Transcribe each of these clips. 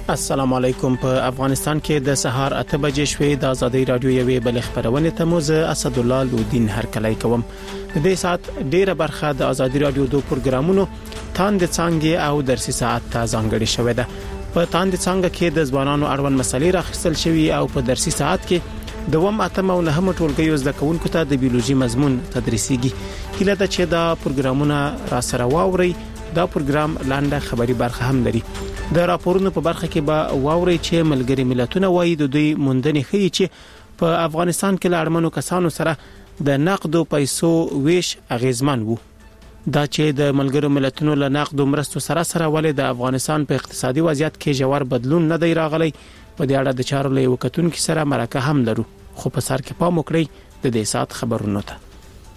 السلام علیکم. په افغانستان کې د سهار 8 بجې شوې د ازادي رادیو یوې بل خبرونه ته موزه اسد الله لودین هرکلی کوم. د دې سات ډیره برخه د ازادي رادیو دوه پروګرامونو تاند څنګه او درسي ساعت ته ځانګړي شوې ده. په تاند څنګه کې د ځوانانو اړوند مسلې راخصل شوی او په درسي ساعت کې دوم اتم او نهم ټولګي زده کوونکو ته د بیولوژي مضمون تدریسيږي. هله د چې دا پروګرامونه را سره واوري. دا پروګرام لاندې خبري برخه هم لري. د راپورونو په برخه کې به واوري چې ملګری ملتونه وایي د دوی موندنې ښیي چې په افغانستان کې لاړمنو کسانو سره د نقدو پیسو ویش اغیزمن وو. دا چې د ملګری ملتونو له نقدو مرستو سره ولې د افغانستان په اقتصادي وضعیت کې جوړ بدلون نه دی راغلی. په دې اړه د چارو له وکټونکو سره مرکه هم لرو. خو په سر کې پام وکړئ د دې سات خبرونو ته.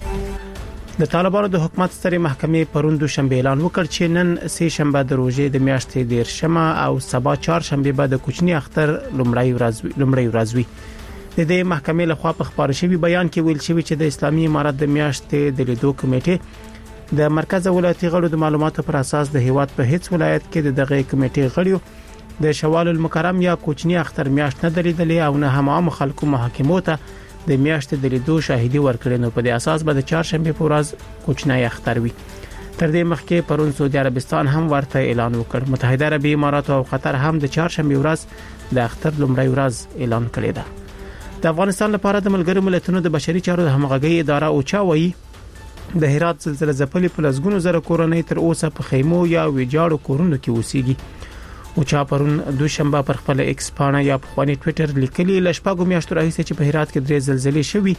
د طالبانو د حکومت سترې محکمې پرون دوشنبه اعلان وکړ چې نن سه شنبه د روزې د میاشتې 13 او سبا 4 شنبه به د کوچنی اختر لومړی ورځ وي. د دې محکمې لخوا په خبر شوی بیان کې ویل شوی چې د اسلامي امارت د میاشتې د لیدو کمیټې د مرکز ولایتي غړو د معلوماتو پر اساس د هیواد په هیڅ ولایت کې دغه کمیټې غړو د شوال المکرم یا کوچنی اختر میاشت نه درېدلې او نه هم عام خلکو محاکمو ته د میاشتې د لیدو شاهدي ورکړي. نو په دې اساس به د 4 شنبه په ورځ کوچنی اختر وي. تر دې مخکې پرون سعودي عربستان هم ورته اعلان وکړ. متحده عربي امارات او قطر هم د 4 شنبه ورځ د اختر لومړی ورځ اعلان کړی ده. د افغانستان لپاره د ملګرو ملتونو د بشري چارو د همغږي اداره اوچا وایي د هرات زلزلې ځپلې په لسګونو زره کورنۍ تر اوسه په خیمو یا ویجاړو کورونو کې اوسېږي. او چا پرون دوشنبه پر خپل ایکس پاڼه یا په خواني ټوئیټر لیکلي لشپاګو میاشتو راهیسې چې په هرات کې درې زلزلې شوي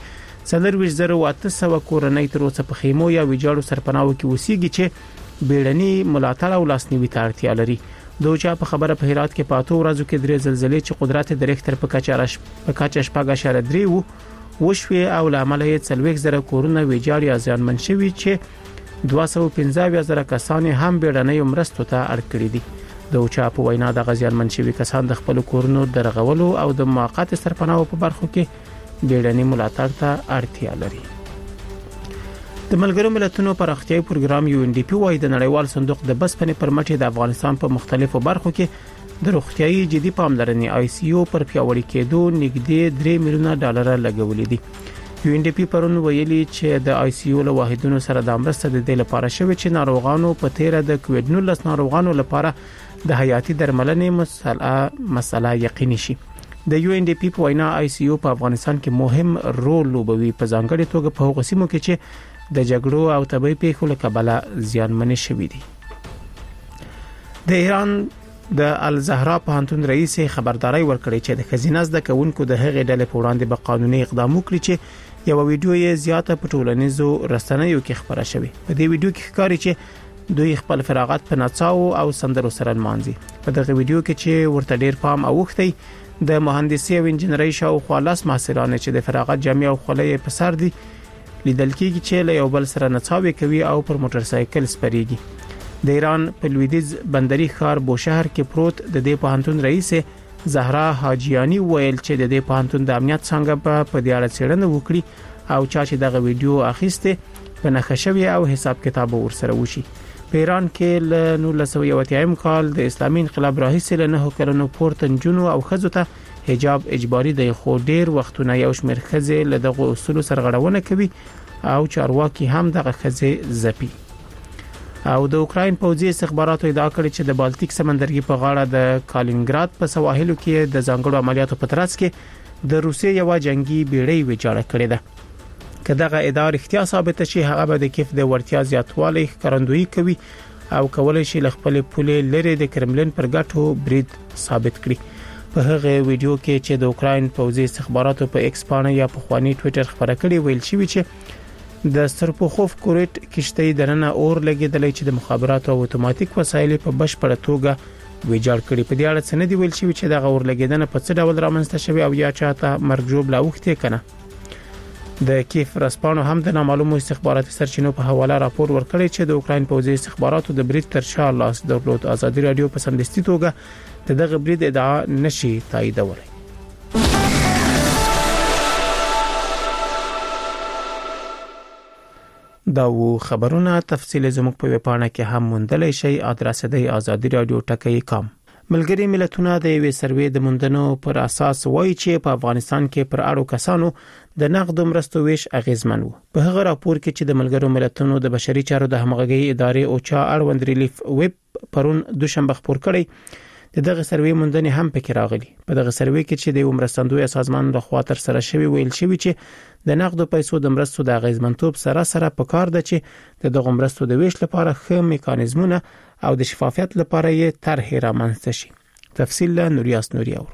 4800 کورنۍ تر اوسه په خیمو یا ویجاړو سرپناهو کې اوسېږي چې بیړني ملاتړ او لاسنیوي ته اړتیا لري. دوی په خبره په هرات کې په 8 ورځو کې درې زلزلې چې قدرت د ریختر په کچه شپږ اشاره درې وشوي او لامل یې 40,000 کورونه ویجاړ یا زیانمن شوي چې 215,000 کسان هم بیړني مرستو ته اړ کړي دي. د اوچا په وینا د غزيان منشوي کسان د خپل کورونو درغولو او د موقت سرپناهو په برخو کې بیړني ملاتړ ته اړتیا لري. د ملګرو ملتونو پراختیايي پروګرام UNDP وايي د نړیوال صندوق د بسپنې پر مټ د افغانستان په مختلفو برخو کې د روغتيایي جدي پاملرنې ICU پر پیاوړي کېدو نږدې $3 میلیون لګولې دي. UNDP پرون ویلي چې د ICU له واحدونو سره د مرسته د دې لپاره شوی چې ناروغانو په تیره د کووډ-19 ناروغانو لپاره د حیاتي درملنې مسله یقیني شي. د UNDP په وینا ICU په افغانستان کې مهم رول لوبوي په ځانګړي توګه په هغو سیمو کې چې د جګړو او طبي پیښو له کبله زیانمن شوي دي. د ایران د الزهرا پوهنتون رئیس خبرداري ورکړې چې د خزینه زده کوونکو د هغې ډلې په وړاندې به قانوني اقدام وکړي چې یو ویډیو یې زیاته په ټولنیزو رسنیو کې خبره شوې. په دې ویډیو کې ښکاري چې دوی خپل فراغت په نڅاو او سندرو سره لمانځي. په دغه ویډیو کې چې ورته ډیر پام اوښتي د مهندسي او انجنیري شاوخوا 10 محصلان چې د فراغت جامې او خولۍ په سر دي لیدل کېږي چې له یو بل سره نڅاوي کوي او پر موټر سایکل سپریږي. د ایران په لویدیځ بندري ښار بوشهر کې پروت د دې پوهنتون رئیس زهرا حاجیانی ویل چې د دې پوهنتون د امنیت څنګه په دې اړه څېړنه وکړي او چې دغه ویډیو اخیسته په نخښوي او حساب کتاب ورسره وشي. په ایران کې له 1980 کال د اسلامي انقلاب راهیسې له 9 کلونو پورته نجونو او ښځو ته حجاب اجباري دی. خو ډیر وختونه یو شمېر ښځې له دغه اصولو سرغړونه کوي او چارواکي هم دغه ښځې ځپي. او د اوکراین پوځي استخباراتو ادعا کړې چې د بالټیک سمندرګي په غاړه د کالینګراد په سواحلو کې د ځانګړو عملیاتو په ترڅ کې د روسیې یو جنگي بیړۍ ویجاړه کړې ده. که دغه ادعا اړتیا ثابت شي هغه به د کیف د ورتیا زیاتوالی ښکارندویي کوي او کولای شي خپل پولې لري د کرملین پر ګټو برید ثابت کړي. په هغه ویډیو کې چې د اوکراین پوځي استخباراتو په ایکس پاڼه یا په خواني ټوئیټر خبره کړې ویل شوی چې د سرپوخوف کورټ کشتۍ درنه اور لګیدلې چې د مخابراتو او اتوماتیک وسایل په بشپړه توګه ویجاړ کړي. په دې اړه څه نه دی ویل شوی چې دغه اور لګیدنه په څه ډول رامنځته شوی او یا چاته مرګ جوړ لا وخته کنه. د کیف رسپانو هم د نامعلومو استخباراتي سرچینو په حواله راپور ورکړی چې د اوکراین پوځي استخباراتو د برید تر شا لاس درلود. ازادي رادیو په سمدستي توګه دغه برید ادعا نشي تاییدولی. دا و خبرونه تفصیل زموږ په ویبپاڼه کې هم موندلی شئ. ادرس دی azadiradio.com. ملګري ملتونه د یوې سروې د موندنو پر اساس وایي چې په افغانستان کې پر اړو کسانو د نقد مرستو ویش اغیزمن وو. په هغه راپور کې چې د ملګرو ملتونو د بشري چارو د همغږي ادارې اوچا اړوند ریلیف ویب پرون دوشنبه خبر کړی دغه سروې موندنې هم پکې راغلي. په دغه سروې کې چې د مرستندوی سازمان لخوا تر سره شوی ویل شوی چې د نقد پیسو د مرستو د اغیزمنتوب سره په کار ده چې د مرستو د ویش لپاره ښه میکانیزمونه او د شفافیت لپاره یې طرحې رامنځته شي. تفصیل له نوریاس نوري اورو.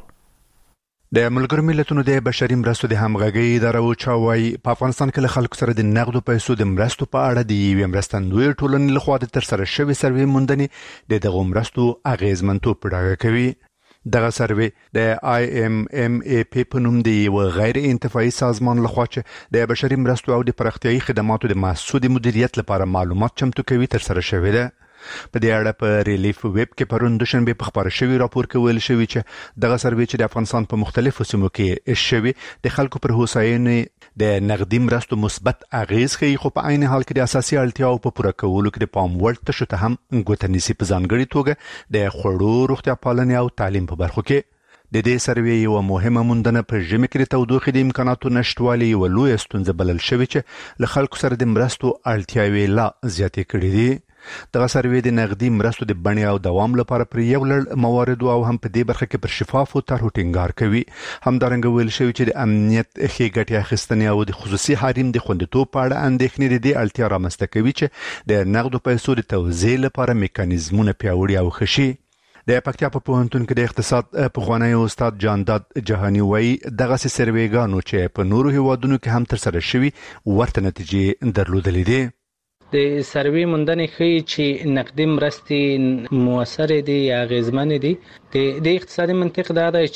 د ملګرو ملتونو د بشري مرستو د همغږي اداره اوچا وايي په افغانستان کې له خلکو سره د نقد پیسو د مرستو په اړه د یوې مرستندوی ټولنې لخوا د تر سره شوی سروې موندنې دغه مرستو اغیزمنتوب ډاګه کوي. دغه سروې د IMMAP په نوم دی یو غیر انتفاعي سازمان لخوا چې د بشري مرستو او د پراختیايي خدماتو د محسوس مدیریت لپاره معلومات چمتو کوي تر سره شوی ده. په دې اړه په ریلیف ویب کې پرون دوشنبه په خبر شوی راپور کې ویل شوی چې دغه سروې چې د افغانستان په مختلفو سیمو کې شوی د خلکو پر هوساینې د نقدي مرستو مثبت اغیز کوي، خو په عین حال کې د اساسي اړتیاو په پوره کولو کې د پام وړ تشو ته هم ګوته نیسي. په ځانګړي توګه د خوړو روغتیا پالنې او تعلیم په برخو کې د دې سروې یو مهمه موندنه په ژمي کې د تودوخې د امکاناتو نشټوالي یو لوی ستونزه بلل شوی چې له خلکو سره د مرستو اړتیاوې لا زیاتې کړې دي. دغه سروې د نقدي مرستو د بڼې او دوام لپاره پر یو لړ موارد او هم په دې برخه کې پر شفافو طرحو ټینګار کوي. همدارنګه ویل شوی چې د امنیت ښې ګټې اخیستنې او د خصوصي حریم د خوندیتوب په اړه اندېښنې د دې اړتیا رامنځته کوي چې د نقدو پیسو د توزیع لپاره میکانیزمونه پیاوړي او ښه شي. د پکتیا په پوهنتون کې د اقتصاد پخوانی استاد جانداد جهانی وایي دغه سروېګانو چې په نورو هیوادونو کې هم تر سره شوي ورته نتیجې درلودلې دي. د سروې موندنې ښیي چې نقدي مرستې موثرې دي یا اغیزمنې دي. د اقتصادي منطق دا دی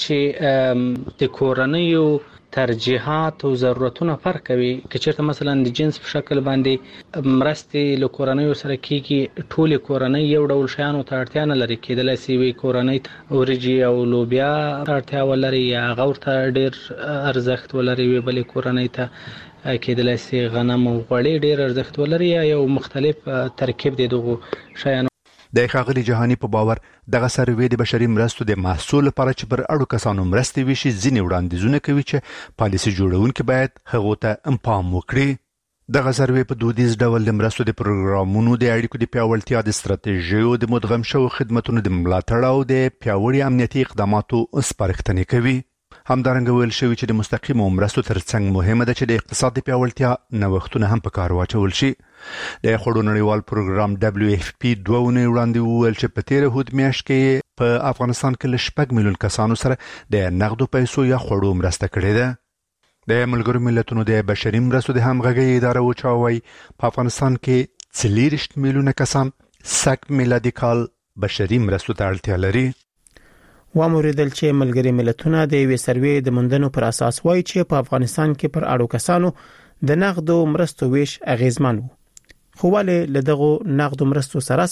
چې د کورنیو ترجیحات او ضرورتونه فرق کوي. که چېرته مثلا د جنس په شکل باندې مرستې له کورنیو سره کیږي، ټولې کورنۍ یو ډول شیانو ته اړتیا نه لري. کېدلی شي وي کورنۍ وریجې او لوبیا اړتیا ولري یا هغه ورته ډېر ارزښت ولري، وي بلې کورنۍ ته کېدلی شي غنم او غوړي ډېر ارزښت ولري یا یو مختلف ترکیب دی دغو شیانو. د ښاغلي جهانی په باور دغه سروې د بشري مرستو د محصول لپاره چې پر اړو کسانو مرستې وشي ځینې وړاندیزونه کوي چې پالیسي جوړونکي باید هغو ته پام وکړي. دغه سروې په دودیز ډول د مرستو د پروګرامونو د اړیکو د پیاوړتیا، د ستراتیژیو د مدغم شوو خدماتونو د ملاتړ او د پیاوړي امنیتي اقداماتو سپارښتنې کوي. همدارنګه ویل شوی چې د مستقیمو مرستو ترڅنګ مهمه ده چې د اقتصاد د پیاوړتیا نوښتونه هم په کار واچول شي. د خوړو نړیوال پروګرام WFP 2 اونۍ وړاندې وویل چې په تیره هود میاشت کې په افغانستان کې له 6 میلیون کسانو سره د نقدو پیسو یا خوړو مرسته کړې ده. د ملګرو ملتونو د بشري مرستو د همغږي اداره اوچا وايي په افغانستان کې 40 میلیونه کسان سږ میلادي کال بشري مرستو ته اړتیا لري. واموریدل چې ملګري ملتونه د یوې سروې د موندنو پر اساس وایي چې په افغانستان کې پر اړو کسانو د نقدو مرستو ویش اغیزمن وو. خو ولې له دغو نقدو مرستو سره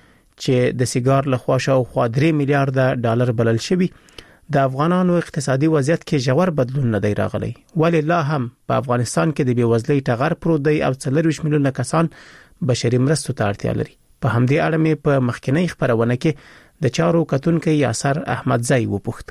چې د سیګار له خوا شاوخوا 3 میلیارډ ډالر بلل شوی د افغانانو اقتصادي وضعیت کې ژور بدلون نه دی راغلی، ولې لا هم په افغانستان کې د بیوزلۍ ټغر پروت دی او 40 میلیونه کسان بشري مرستو ته اړتیا لري. په همدې اړه مې په مخکینی خبرونه کې د چارو کتونکو یاسر احمدزئی وپوښت.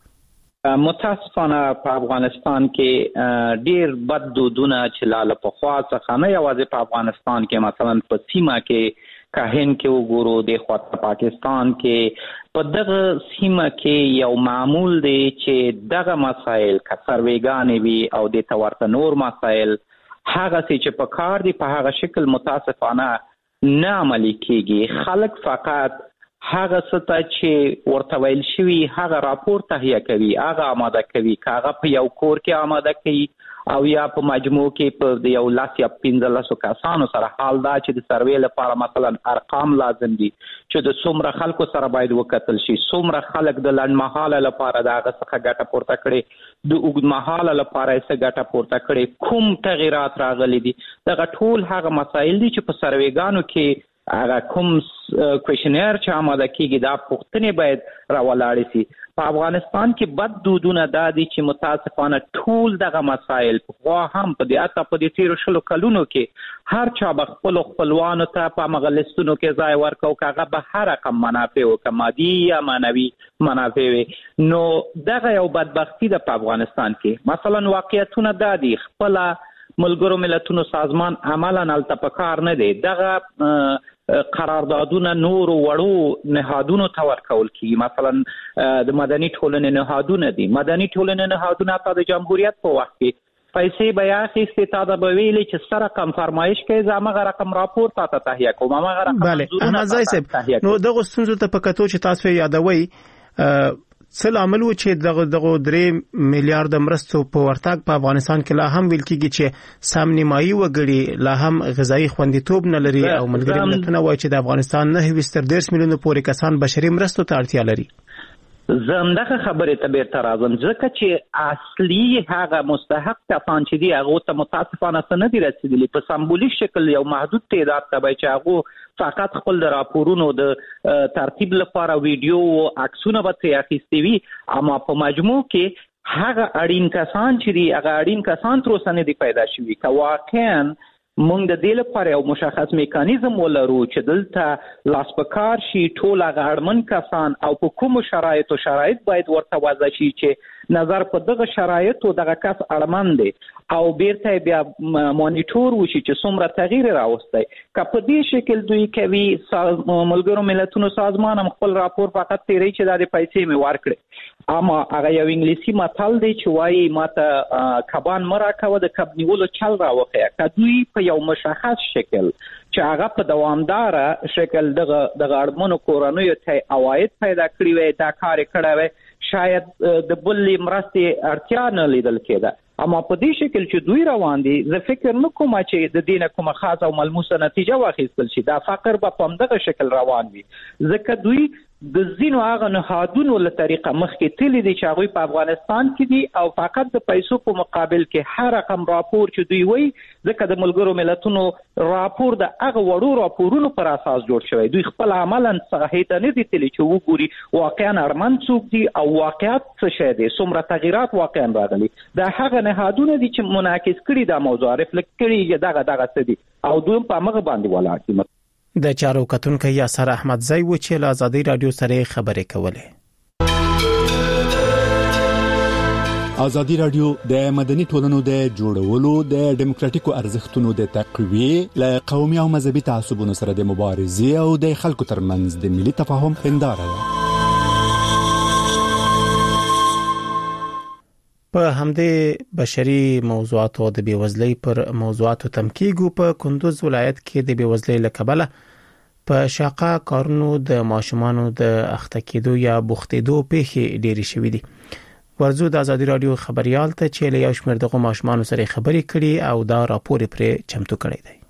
متاسفانه په افغانستان کې ډیر بد دودونه چې لاله په خوا څخه نه یوازې په افغانستان کې، مثلا په سیمه کې کاهن کې وګورو، د خواته پاکستان کې په دغه سیمه کې یو معمول دی چې دغه مسایل که سروېګانې وي او د تورته نور مسایل هغه چې په کار دي په هغه شکل متاسفانه نه عملي کیږي. خلک فقط هغه څه چې ورته ویل شوي هغه راپور تهیه کوي، هغه آماده کوي، که هغه په یو کور کې آماده کوي او یا په مجموع کې په یو 10 یا 15 کسانو سره. حال دا چې د سروې لپاره مثلا ارقام لازم دي چې د څومره خلکو سره باید وکتل شي، څومره خلک د لنډمهاله لپاره د هغه څخه ګټه پورته کړي، د اوږدمهاله لپاره یې څه ګټه پورته کړي، کوم تغیرات راغلي دي. دغه ټول هغه مسایل دي چې په سروېګانو کې هغه کوم کوېشنیر چې آماده کیږي دا پوښتنې باید راولاړې شي. په افغانستان کې بد دودونه دا دي چې متاسفانه ټول دغه مسایل خو هم په دې تیرو 20 کلونو کې هر چا به خپلوانو ته په مغلستونو کې ځای ورکاو کاغه به هر رقم منافع او کمادي یا مانوي منافع نو دغه یو بدبختی ده په افغانستان کې. مثلا واقعیتونه دا دي خپل ملګرو ملتونو سازمان عملاً التپکار نه دی دغه قراردادونه نور وړو نهادونو ته ورکول کی مثلا د مدني ټولنې نهادونه دي مدني ټولنې نهادونه د جمهوریت په وخت کې پیسې بیا اخیستې تا د بویلې چې سره کم فرمایش کوي زموږ رقم راپور ته تهیه کوم هغه رقم احمد زای صاحب نو دغه ستونزو ته په کتو چې تاسو یادوي څه عمل و چې دغه 3 میلیارډ مرستو په ورتګ په افغانستان کې لا هم ویل کېږي چې سم نیمایي وګړي لا هم غذایی خوندیتوب نه لري او ملګري ملتونه وایي چې د افغانستان 9 میلیون پورې کسان بشري مرستو ته اړتیا لري. زمدغه خبره ته بیرته راځم ځکه چې اصلي هغه مستحق کسان چې دی هغه ته متاسفانه څه نه دي رسیدلي په سمبولیک شکل یو محدود تعداد ته به چې هغه فقط خپل د راپورونو د ترتیب لپاره ویډیو او عکسونه به ترې اخیستي وي اما په مجموع کې هغه اړین کسان چې دی هغه اړین کسان تر اوسه نه دي پیدا شوي که واقعا موږ د دې لپاره یو مشخص میکانیزم ولرو چې دلته لاس په کار شي ټول هغه اړمن کسان او په کوم شرایط باید ورته وضع شي چې نظر په دغه شرایطو دغه کس اړمن دی او بیرته بیا مانیټور وشي چې څومره تغییر راوستي که په دې شکل دوی کوي ملګرو ملتونو سازمان هم خپل راپور فقط تیری چې د پیسې می ورکړي اما هغه یو انګلیسي متل دی چې وایي ماته کبان مرا کوه د کب نیولو چل راوخه که دوی په یو مشخص شکل چې هغه په دوامدار شکل دغه اړمنو کورنیو ته عواید پیدا کړی وي دا کار کړی وي شاید د بلې مرستې اړتیا نه لیدل کېده اما په دې شکل چې دوی روان دي زه فکر نه کوم چې د دینه کومه خاصه او ملموسه نتیجه واخیستل شي دا فقر په همدغه شکل روان وي ځکه دوی د زینو هغه نهادونو له طریقه مخکې تللی دي چې هغوی په افغانستان کې دي او فقط د پیسو په مقابل کې هر رقم راپور چې دوی وایي ځکه د ملګرو ملتونو راپور د هغه وړو راپورونو پر اساس جوړ شوی دوی خپل عملاً صحیح ته نه دي تللی چې وګوري واقعا اړمن څوک دي او واقعیت څه شی دی څومره تغییرات واقعا راغلي دا هغه نهادونه دي چې منعکس کړي دا موضوع رفلکټ کړي دغه څه دي او دوی په هغه باندې ولاړ دي. د چارو کتونکو یاسر احمد زای و چې له آزادی رادیو سره خبرې کولې. آزادی رادیو د مدني ټولنو د جوړولو د ډیموکراتیکو ارزښتونو د تقویه له قومي او مذهبي تعصبونو سره د مبارزې او د خلکو ترمنځ د ملي تفاهم هنداره ده. په همدې بشري موضوعاتو د بیوزلۍ پر موضوعاتو تمکیګو په کندوز ولایت کې د بیوزلۍ لکبله په شاقه کارونو د ماشومانو د اخته کېدو یا بوختېدو پیښې ډېرې شوې دي. ورزو د آزادی رادیو خبريال ته چې له یو شمېر دغه ماشومانو سره خبرې کړي او دا راپور پرې چمتو کړی دی.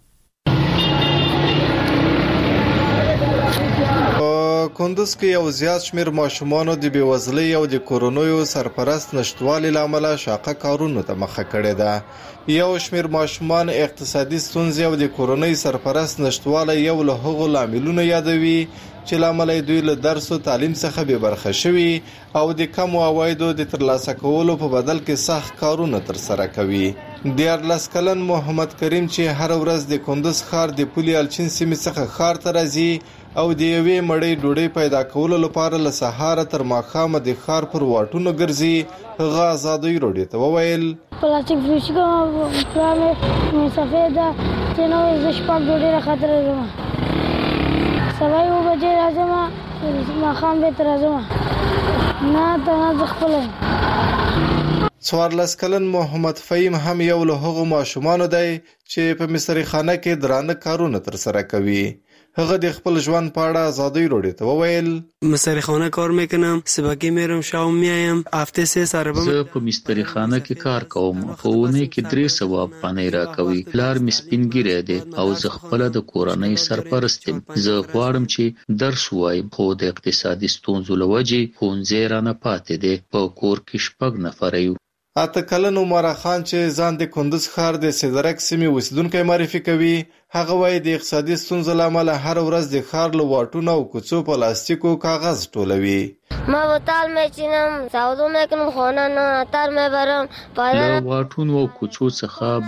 کندوز کې یو زیات شمیر ماشومانو د بیوزلۍ او د کورونیو سرپرست نشټوالي لامل شاقه کارونو ته مخه کړې ده. یو شمیر ماشومان اقتصادي ستونزې او د کورونی سرپرست نشټوالي یو له هغو لاملونو یادوي چې لامل دوی له درس او تعلیم څخه به برخه شوي او د کم عوایدو د ترلاسه کولو په بدل کې سخت کارونه تر سره کوي. 14 کلن محمد کریم چې هر ورځ د کندوز ښار د پولي الچین سیمې څخه ښار ته راځي او د یوې مړۍ ډوډۍ پیدا کولو لپاره له سهار تر ماښامه د ښار پر واټونو ګرځي. هغه آزادی رادیو ته وویل پلاستیک فروشي کوم پرامه مسافر ده چې نو زه شپږ ډوډۍ راخاطر راځم سبا یو بجې راځم ماښام به تر راځم نه ته خپل 14 کلن محمد فهیم هم یو له هغو ماشومانو دی چې په مصری خانه کې درانه کارونه تر سره کوي. هغه د خپل ژوند په اړه آزادی رادیو ته وویل مصری خانه کار میکنم سباکی میرم شام میایم هفته 3 سره زه په مصری خانه کې کار کوم خو نه کې 3 ثواب پنۍ را کوي پلار می سپینګری دی او زه خپل د کورنۍ سرپرست یم. زه غواړم چې درس وایم خو د اقتصادي ستونزو لوجې خونځې را نه پاتې دي په کور کې 6 نفر یو. اته کلن عمر خان چې ځان د کندوز ښار د سدرک سیمې اوسیدونکو معرفي کوي، هغه وایي د اقتصادي ستونزو له امله هر ورځ د ښار له واټونو او کوڅو پلاستیکو کاغذ ټولوي. ما بوتال میچینم، سودو میکنم، خونه نه تر میبرم. له واټونو او کوڅو څخه